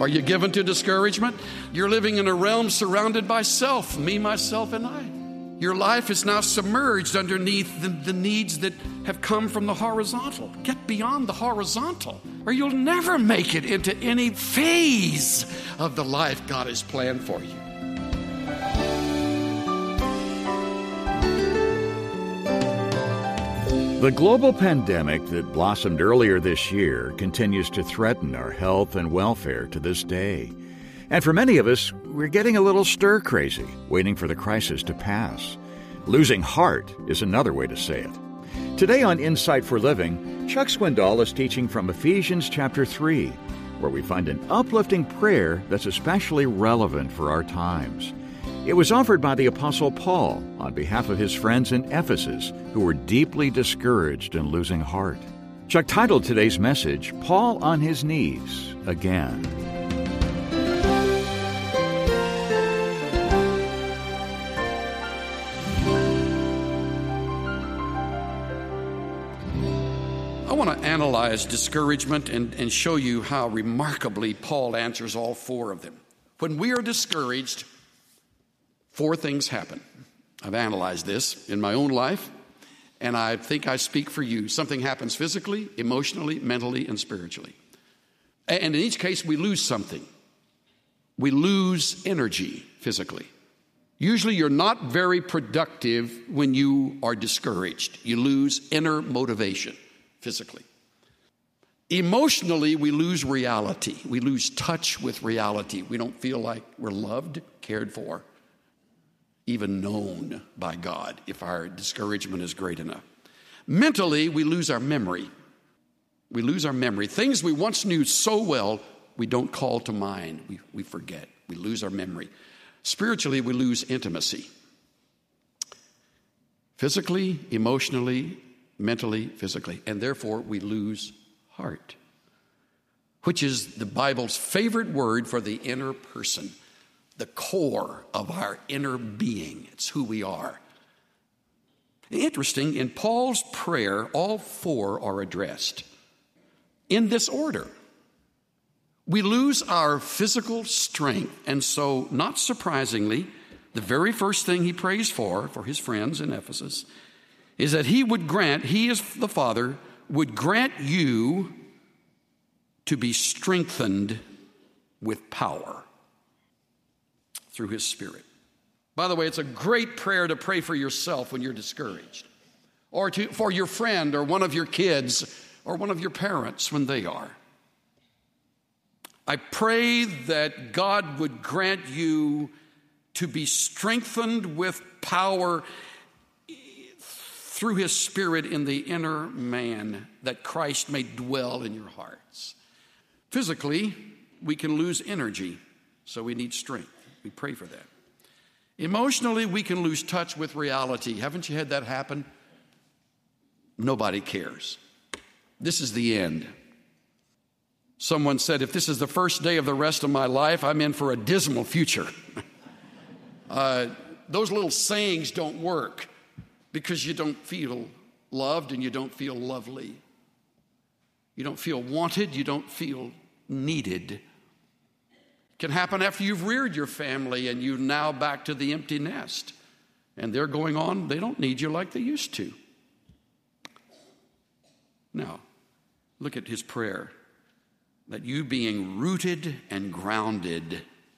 Are you given to discouragement? You're living in a realm surrounded by self, me, myself, and I. Your life is now submerged underneath the needs that have come from the horizontal. Get beyond the horizontal, or you'll never make it into any phase of the life God has planned for you. The global pandemic that blossomed earlier this year continues to threaten our health and welfare to this day. And for many of us, we're getting a little stir-crazy, waiting for the crisis to pass. Losing heart is another way to say it. Today on Insight for Living, Chuck Swindoll is teaching from Ephesians chapter 3, where we find an uplifting prayer that's especially relevant for our times. It was offered by the Apostle Paul on behalf of his friends in Ephesus who were deeply discouraged and losing heart. Chuck titled today's message, Paul on His Knees Again. I want to analyze discouragement and show you how remarkably Paul answers all four of them. When we are discouraged, four things happen. I've analyzed this in my own life, and I think I speak for you. Something happens physically, emotionally, mentally, and spiritually. And in each case, we lose something. We lose energy physically. Usually, you're not very productive when you are discouraged. You lose inner motivation physically. Emotionally, we lose reality. We lose touch with reality. We don't feel like we're loved, cared for, even known by God if our discouragement is great enough. Mentally, we lose our memory. We lose our memory. Things we once knew so well, we don't call to mind. We forget. We lose our memory. Spiritually, we lose intimacy. Physically, emotionally, mentally, physically. And therefore, we lose heart, which is the Bible's favorite word for the inner person. The core of our inner being. It's who we are. Interesting, in Paul's prayer, all four are addressed in this order. We lose our physical strength, and so, not surprisingly, the very first thing he prays for his friends in Ephesus, is that he is the Father, would grant you to be strengthened with power through his Spirit. By the way, it's a great prayer to pray for yourself when you're discouraged, or for your friend or one of your kids or one of your parents when they are. I pray that God would grant you to be strengthened with power through his Spirit in the inner man, that Christ may dwell in your hearts. Physically, we can lose energy, so we need strength. We pray for that. Emotionally, we can lose touch with reality. Haven't you had that happen? Nobody cares. This is the end. Someone said, if this is the first day of the rest of my life, I'm in for a dismal future. Those little sayings don't work because you don't feel loved and you don't feel lovely. You don't feel wanted. You don't feel needed. Can happen after you've reared your family and you're now back to the empty nest. And they're going on, they don't need you like they used to. Now, look at his prayer. That you being rooted and grounded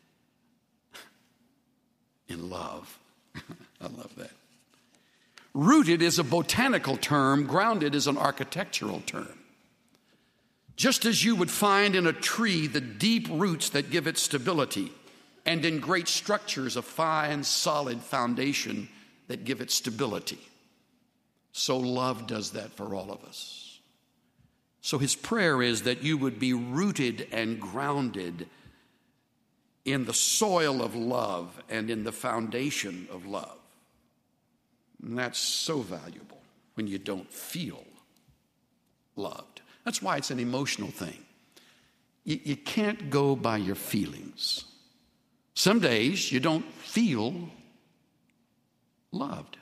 in love. I love that. Rooted is a botanical term. Grounded is an architectural term. Just as you would find in a tree the deep roots that give it stability, and in great structures a fine, solid foundation that give it stability. So love does that for all of us. So his prayer is that you would be rooted and grounded in the soil of love and in the foundation of love. And that's so valuable when you don't feel loved. That's why it's an emotional thing. You can't go by your feelings. Some days you don't feel loved.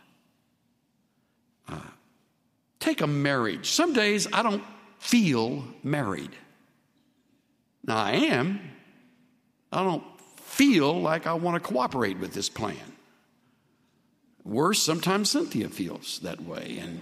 Take a marriage. Some days I don't feel married. Now I am, I don't feel like I want to cooperate with this plan. Worse, sometimes Cynthia feels that way. And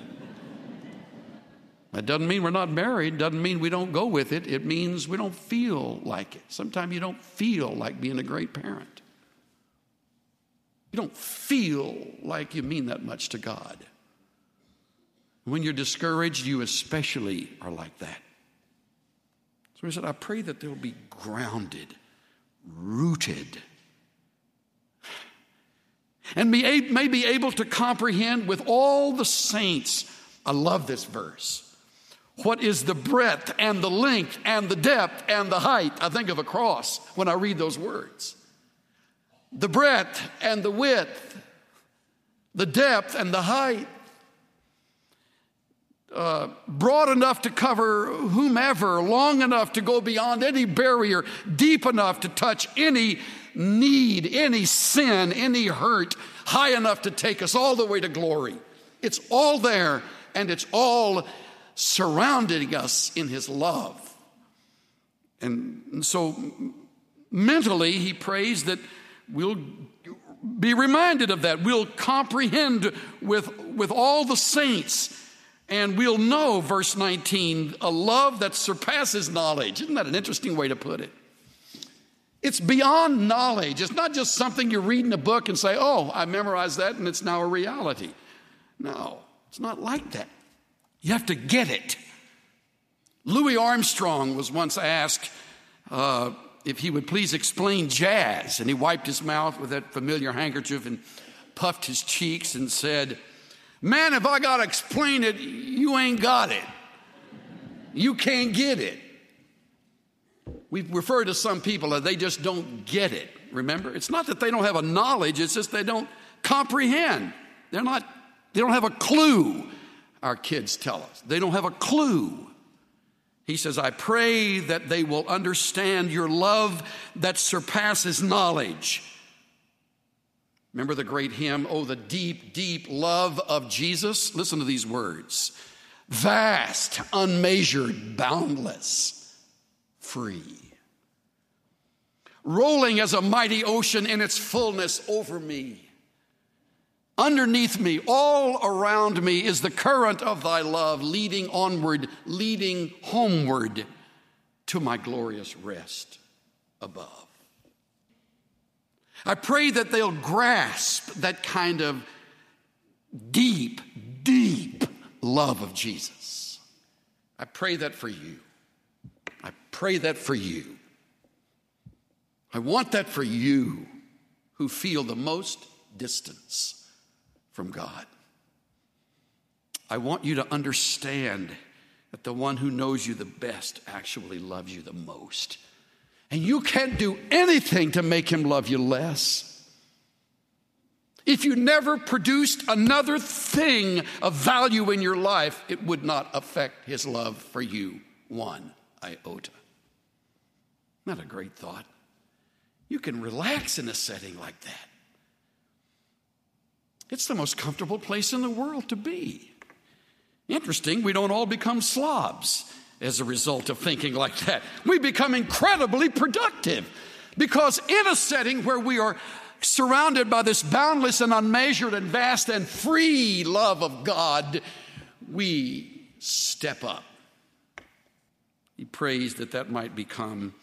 that doesn't mean we're not married, doesn't mean we don't go with it. It means we don't feel like it. Sometimes you don't feel like being a great parent. You don't feel like you mean that much to God. When you're discouraged, you especially are like that. So he said, I pray that they'll be grounded, rooted, and may be able to comprehend with all the saints. I love this verse. What is the breadth and the length and the depth and the height? I think of a cross when I read those words. The breadth and the width, the depth and the height. Broad enough to cover whomever, long enough to go beyond any barrier, deep enough to touch any need, any sin, any hurt, high enough to take us all the way to glory. It's all there, and it's all surrounding us in his love. And so mentally, he prays that we'll be reminded of that. We'll comprehend with all the saints. And we'll know, verse 19, a love that surpasses knowledge. Isn't that an interesting way to put it? It's beyond knowledge. It's not just something you read in a book and say, oh, I memorized that and it's now a reality. No, it's not like that. You have to get it. Louis Armstrong was once asked if he would please explain jazz. And he wiped his mouth with that familiar handkerchief and puffed his cheeks and said, man, if I got to explain it, you ain't got it. You can't get it. We refer to some people that they just don't get it. Remember? It's not that they don't have a knowledge. It's just they don't comprehend. They don't have a clue, our kids tell us. They don't have a clue. He says, I pray that they will understand your love that surpasses knowledge. Remember the great hymn, oh, the deep, deep love of Jesus? Listen to these words. Vast, unmeasured, boundless, free. Rolling as a mighty ocean in its fullness over me. Underneath me, all around me is the current of thy love, leading onward, leading homeward to my glorious rest above. I pray that they'll grasp that kind of deep, deep love of Jesus. I pray that for you. I pray that for you. I want that for you who feel the most distance from God. I want you to understand that the one who knows you the best actually loves you the most. And you can't do anything to make him love you less. If you never produced another thing of value in your life, it would not affect his love for you one iota. Not a great thought. You can relax in a setting like that. It's the most comfortable place in the world to be. Interesting, we don't all become slobs as a result of thinking like that. We become incredibly productive because in a setting where we are surrounded by this boundless and unmeasured and vast and free love of God, we step up. He prays that that might become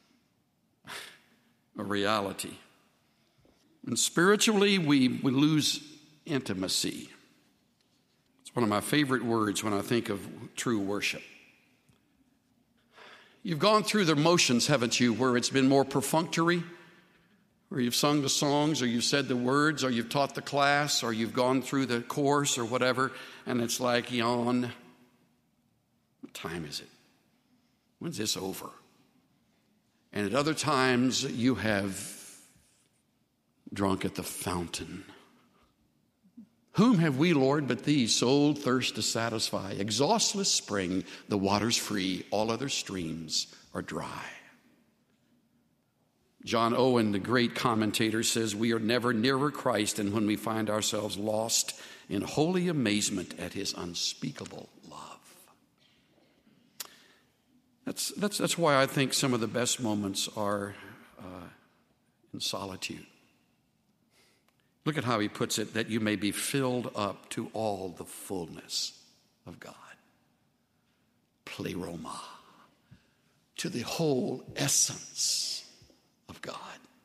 a reality. And spiritually, we lose intimacy. It's one of my favorite words when I think of true worship. You've gone through the motions, haven't you, where it's been more perfunctory, where you've sung the songs, or you've said the words, or you've taught the class, or you've gone through the course, or whatever, and it's like, yawn. What time is it? When's this over? And at other times, you have drunk at the fountain. Whom have we, Lord, but thee, soul thirst to satisfy? Exhaustless spring, the water's free, all other streams are dry. John Owen, the great commentator, says we are never nearer Christ than when we find ourselves lost in holy amazement at his unspeakable love. That's why I think some of the best moments are and solitude. Look at how he puts it, that you may be filled up to all the fullness of God. Pleroma, to the whole essence of God.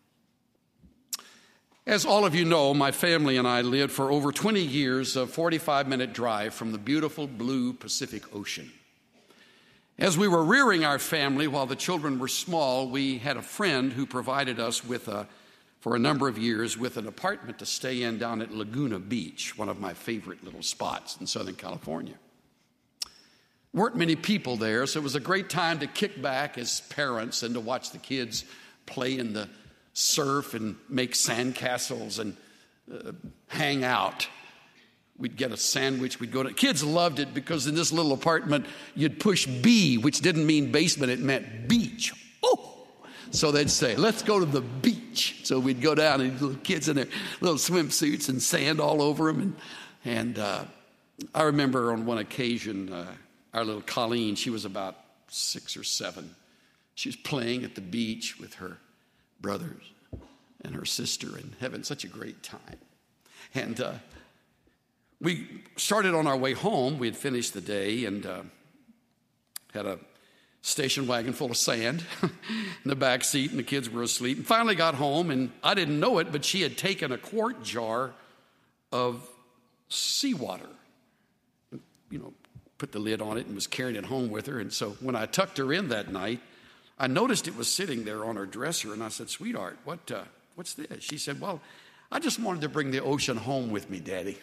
As all of you know, my family and I lived for over 20 years a 45-minute drive from the beautiful blue Pacific Ocean. As we were rearing our family while the children were small, we had a friend who provided us with for a number of years with an apartment to stay in down at Laguna Beach, one of my favorite little spots in Southern California. Weren't many people there, so it was a great time to kick back as parents and to watch the kids play in the surf and make sandcastles and hang out. We'd get a sandwich. We'd go to. Kids loved it because in this little apartment, you'd push B, which didn't mean basement, it meant beach. Oh! So they'd say, let's go to the beach. So we'd go down and little kids in their little swimsuits and sand all over them. And I remember on one occasion, our little Colleen, she was about 6 or 7. She was playing at the beach with her brothers and her sister and having such a great time. And we started on our way home. We had finished the day and had a station wagon full of sand in the back seat, and the kids were asleep. And finally got home, and I didn't know it, but she had taken a quart jar of seawater, put the lid on it and was carrying it home with her. And so when I tucked her in that night, I noticed it was sitting there on her dresser, and I said, sweetheart, what's this? She said, well, I just wanted to bring the ocean home with me, Daddy.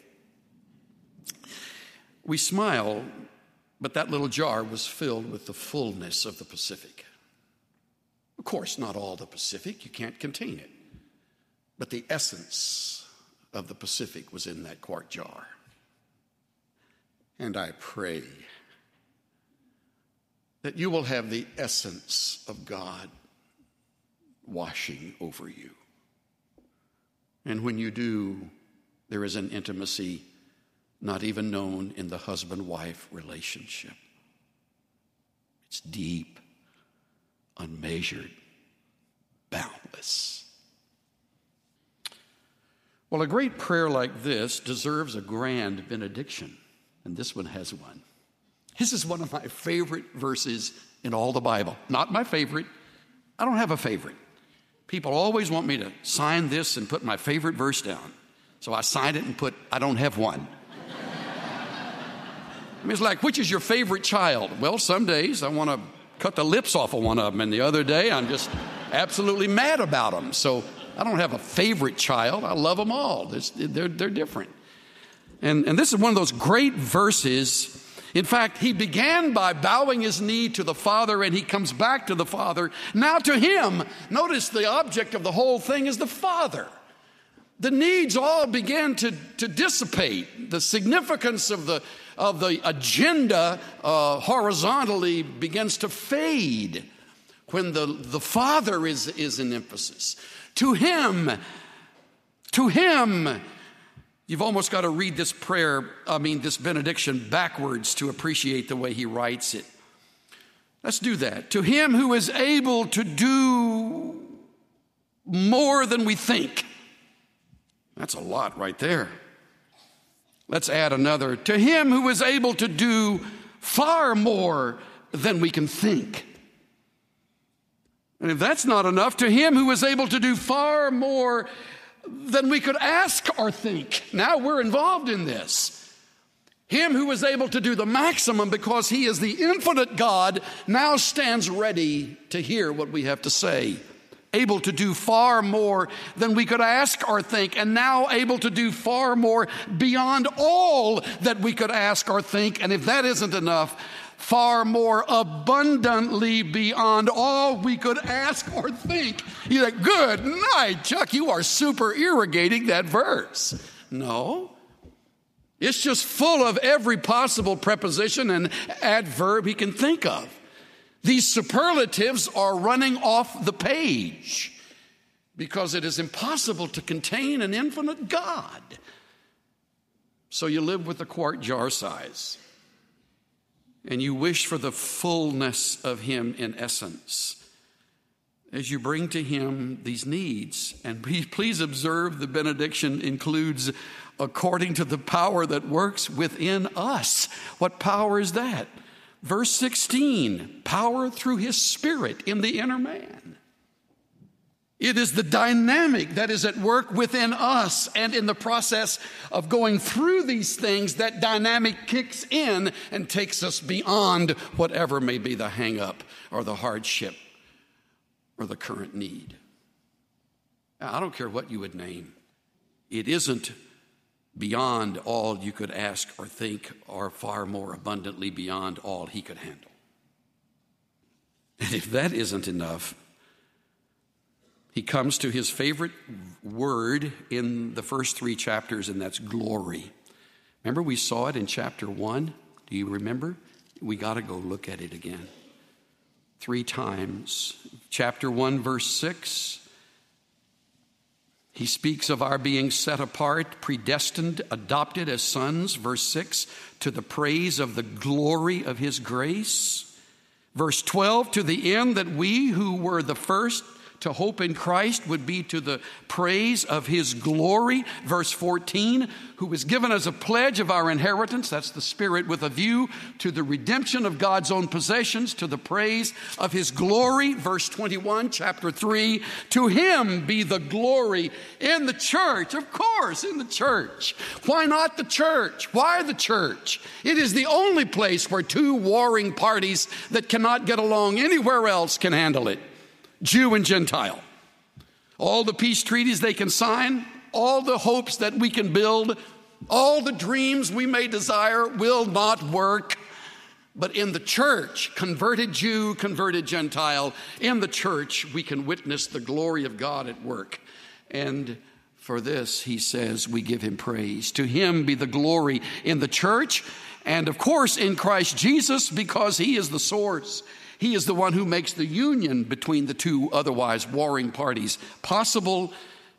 We smiled, but that little jar was filled with the fullness of the Pacific. Of course, not all the Pacific. You can't contain it. But the essence of the Pacific was in that quart jar. And I pray that you will have the essence of God washing over you. And when you do, there is an intimacy not even known in the husband-wife relationship. It's deep, unmeasured, boundless. Well, a great prayer like this deserves a grand benediction, and this one has one. This is one of my favorite verses in all the Bible. Not my favorite. I don't have a favorite. People always want me to sign this and put my favorite verse down. So I signed it and put, I don't have one. I mean, it's like, which is your favorite child? Well, some days I want to cut the lips off of one of them, and the other day I'm just absolutely mad about them. So I don't have a favorite child. I love them all. They're different. And this is one of those great verses. In fact, he began by bowing his knee to the Father, and he comes back to the Father. Now to him, notice the object of the whole thing is the Father. The needs all began to dissipate. The significance of the agenda horizontally begins to fade when the Father is in emphasis. To him, you've almost got to read this this benediction backwards to appreciate the way he writes it. Let's do that. To him who is able to do more than we think. That's a lot right there. Let's add another. To him who is able to do far more than we can think. And if that's not enough, to him who is able to do far more than we could ask or think. Now we're involved in this. Him who is able to do the maximum because he is the infinite God now stands ready to hear what we have to say. Able to do far more than we could ask or think, and now able to do far more beyond all that we could ask or think. And if that isn't enough, far more abundantly beyond all we could ask or think. You're like, good night, Chuck, you are super irrigating that verse. No. It's just full of every possible preposition and adverb he can think of. These superlatives are running off the page because it is impossible to contain an infinite God. So you live with a quart jar size, and you wish for the fullness of him in essence. as you bring to him these needs. And please observe the benediction includes according to the power that works within us. What power is that? Verse 16, power through his Spirit in the inner man. It is the dynamic that is at work within us, and in the process of going through these things, that dynamic kicks in and takes us beyond whatever may be the hang-up or the hardship or the current need. Now, I don't care what you would name. It isn't beyond all you could ask or think, or far more abundantly beyond all he could handle. And if that isn't enough, he comes to his favorite word in the first 3 chapters, and that's glory. Remember, we saw it in chapter 1. Do you remember? We got to go look at it again. 3 times. Chapter 1, verse 6. He speaks of our being set apart, predestined, adopted as sons, verse 6, to the praise of the glory of his grace. Verse 12, to the end that we who were the first to hope in Christ would be to the praise of his glory. Verse 14, who was given as a pledge of our inheritance, that's the Spirit, with a view to the redemption of God's own possessions, to the praise of his glory. Verse 21, chapter 3, to him be the glory in the church. Of course, in the church. Why not the church? Why the church? It is the only place where 2 warring parties that cannot get along anywhere else can handle it. Jew and Gentile. All the peace treaties they can sign, all the hopes that we can build, all the dreams we may desire will not work. But in the church, converted Jew, converted Gentile, in the church we can witness the glory of God at work. And for this, he says, we give him praise. To him be the glory in the church, and of course in Christ Jesus, because he is the source. He is the one who makes the union between the 2 otherwise warring parties possible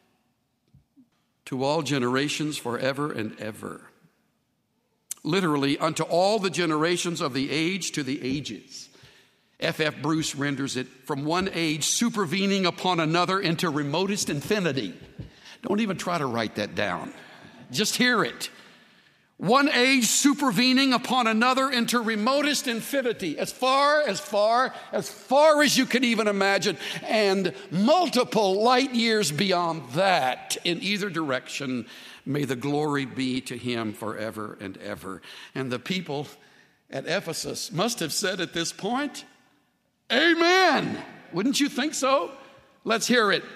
to all generations forever and ever. Literally, unto all the generations of the age to the ages. F.F. Bruce renders it, from one age supervening upon another into remotest infinity. Don't even try to write that down. Just hear it. One age supervening upon another into remotest infinity, as far as you can even imagine, and multiple light years beyond that in either direction. May the glory be to him forever and ever. And the people at Ephesus must have said at this point, amen. Wouldn't you think so? Let's hear it.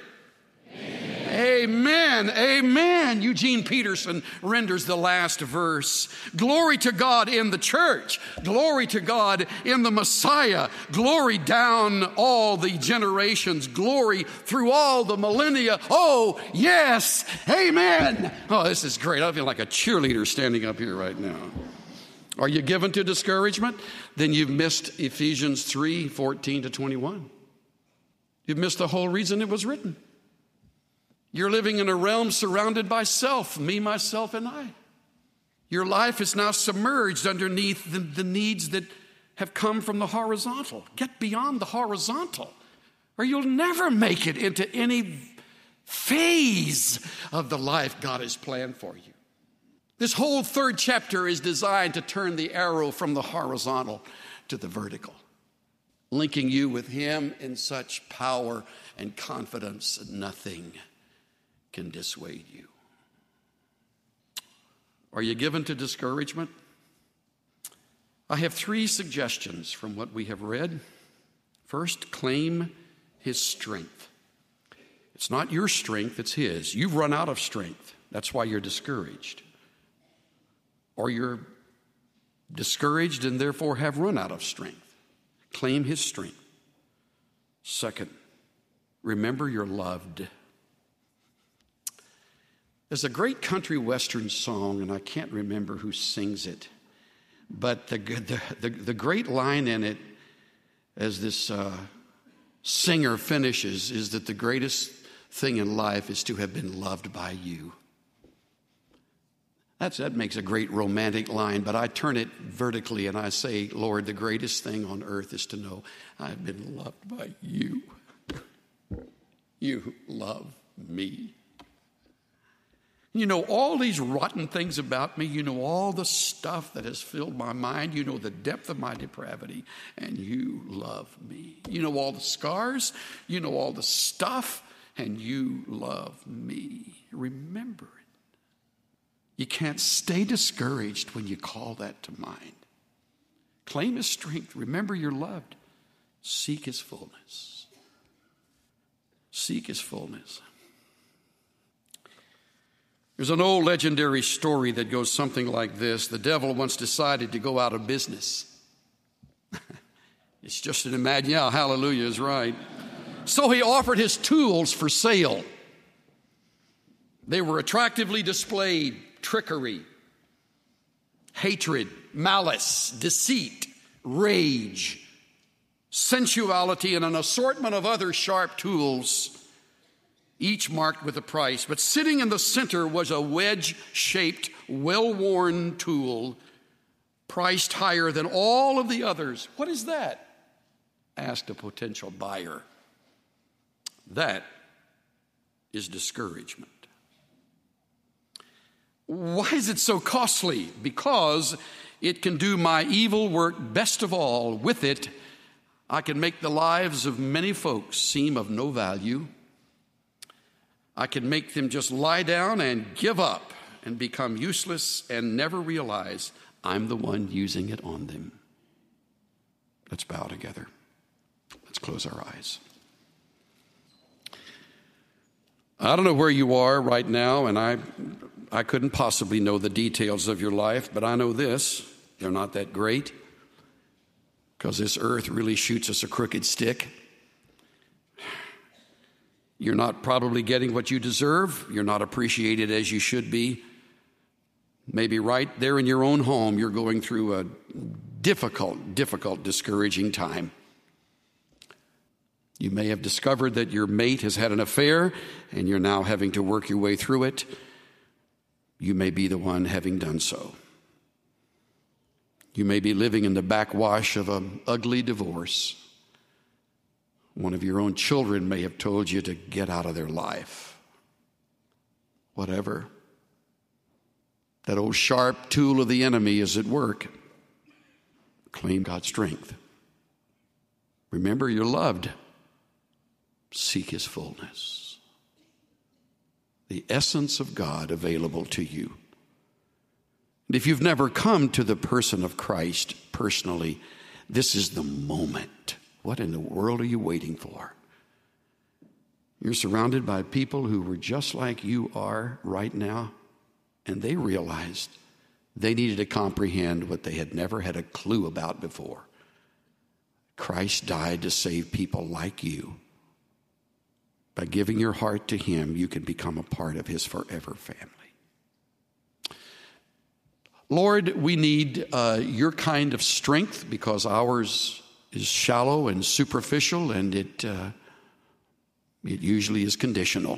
Amen. Amen. Eugene Peterson renders the last verse. Glory to God in the church. Glory to God in the Messiah. Glory down all the generations. Glory through all the millennia. Oh, yes. Amen. Oh, this is great. I feel like a cheerleader standing up here right now. Are you given to discouragement? Then you've missed Ephesians 3:14-21. You've missed the whole reason it was written. You're living in a realm surrounded by self, me, myself, and I. Your life is now submerged underneath the needs that have come from the horizontal. Get beyond the horizontal, or you'll never make it into any phase of the life God has planned for you. This whole 3rd chapter is designed to turn the arrow from the horizontal to the vertical, linking you with him in such power and confidence that nothing can dissuade you. Are you given to discouragement? I have 3 suggestions from what we have read. First, claim his strength. It's not your strength, it's his. You've run out of strength. That's why you're discouraged. Or you're discouraged and therefore have run out of strength. Claim his strength. Second, remember you're loved. There's a great country western song, and I can't remember who sings it, but the great line in it, as this singer finishes, is that the greatest thing in life is to have been loved by you. That makes a great romantic line, but I turn it vertically and I say, Lord, the greatest thing on earth is to know I've been loved by you. You love me. You know all these rotten things about me. You know all the stuff that has filled my mind. You know the depth of my depravity, and you love me. You know all the scars. You know all the stuff, and you love me. Remember it. You can't stay discouraged when you call that to mind. Claim his strength. Remember you're loved. Seek his fullness. Seek his fullness. There's an old legendary story that goes something like this. The devil once decided to go out of business. It's just an imagine. Yeah, hallelujah is right. So he offered his tools for sale. They were attractively displayed: trickery, hatred, malice, deceit, rage, sensuality, and an assortment of other sharp tools, each marked with a price. But sitting in the center was a wedge-shaped, well-worn tool, priced higher than all of the others. What is that? Asked a potential buyer. That is discouragement. Why is it so costly? Because it can do my evil work best of all. With it, I can make the lives of many folks seem of no value. I can make them just lie down and give up and become useless and never realize I'm the one using it on them. Let's bow together. Let's close our eyes. I don't know where you are right now, and I couldn't possibly know the details of your life, but I know this: they're not that great, because this earth really shoots us a crooked stick. You're not probably getting what you deserve. You're not appreciated as you should be. Maybe right there in your own home, you're going through a difficult, discouraging time. You may have discovered that your mate has had an affair, and you're now having to work your way through it. You may be the one having done so. You may be living in the backwash of an ugly divorce. One of your own children may have told you to get out of their life. Whatever. That old sharp tool of the enemy is at work. Claim God's strength. Remember you're loved. Seek his fullness. The essence of God available to you. And if you've never come to the person of Christ personally, this is the moment. What in the world are you waiting for? You're surrounded by people who were just like you are right now, and they realized they needed to comprehend what they had never had a clue about before. Christ died to save people like you. By giving your heart to him, you can become a part of his forever family. Lord, we need your kind of strength, because ours is shallow and superficial, and it usually is conditional.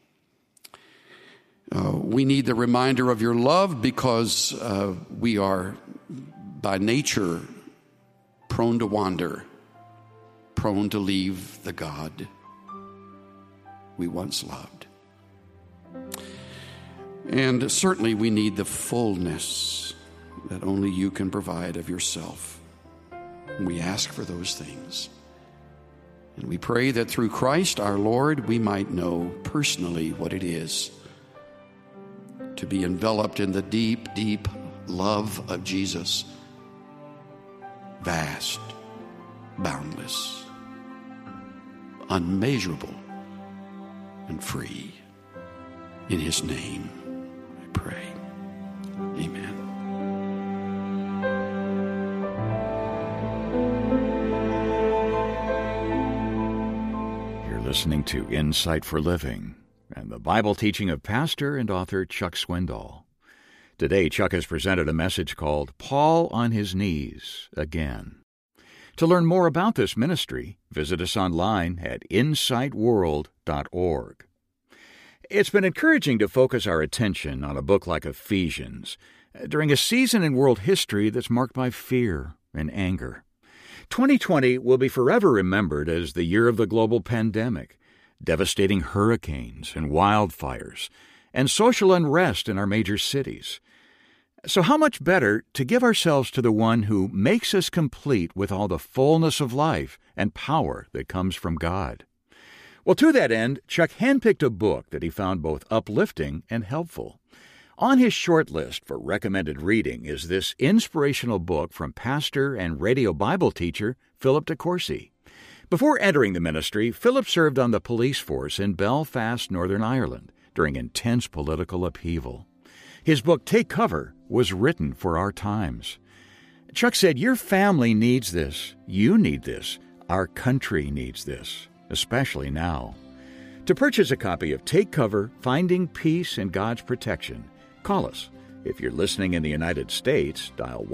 We need the reminder of your love, because we are by nature prone to wander, prone to leave the God we once loved. And certainly we need the fullness that only you can provide of yourself. We ask for those things. And we pray that through Christ our Lord, we might know personally what it is to be enveloped in the deep, deep love of Jesus. Vast, boundless, unmeasurable, and free. In his name I pray. Amen. You're listening to Insight for Living and the Bible teaching of pastor and author Chuck Swindoll. Today, Chuck has presented a message called Paul on His Knees Again. To learn more about this ministry, visit us online at insightworld.org. It's been encouraging to focus our attention on a book like Ephesians during a season in world history that's marked by fear and anger. 2020 will be forever remembered as the year of the global pandemic, devastating hurricanes and wildfires, and social unrest in our major cities. So how much better to give ourselves to the one who makes us complete with all the fullness of life and power that comes from God. Well, to that end, Chuck handpicked a book that he found both uplifting and helpful. On his short list for recommended reading is this inspirational book from pastor and radio Bible teacher Philip DeCourcy. Before entering the ministry, Philip served on the police force in Belfast, Northern Ireland, during intense political upheaval. His book, Take Cover, was written for our times. Chuck said, "Your family needs this. You need this. Our country needs this, especially now." To purchase a copy of Take Cover, Finding Peace in God's Protection, call us. If you're listening in the United States, dial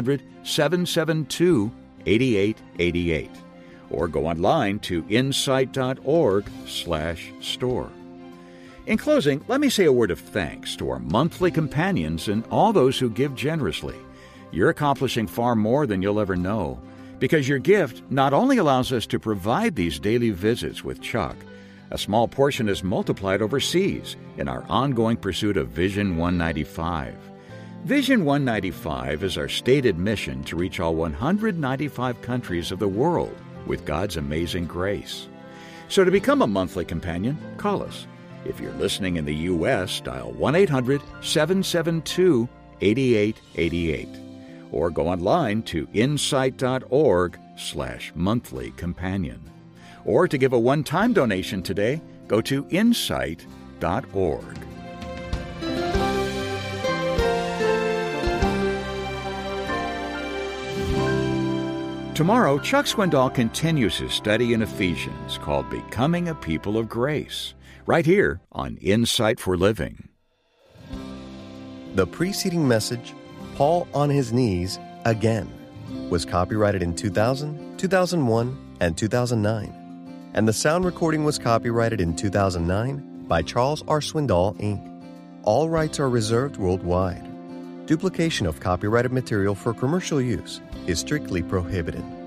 1-800-772-8888 or go online to insight.org/store. In closing, let me say a word of thanks to our monthly companions and all those who give generously. You're accomplishing far more than you'll ever know, because your gift not only allows us to provide these daily visits with Chuck, a small portion is multiplied overseas in our ongoing pursuit of Vision 195. Vision 195 is our stated mission to reach all 195 countries of the world with God's amazing grace. So to become a monthly companion, call us. If you're listening in the U.S., dial 1-800-772-8888 or go online to insight.org/monthly companion. Or to give a one-time donation today, go to insight.org. Tomorrow, Chuck Swindoll continues his study in Ephesians called Becoming a People of Grace, right here on Insight for Living. The preceding message, Paul on His Knees Again, was copyrighted in 2000, 2001, and 2009. And the sound recording was copyrighted in 2009 by Charles R. Swindoll, Inc. All rights are reserved worldwide. Duplication of copyrighted material for commercial use is strictly prohibited.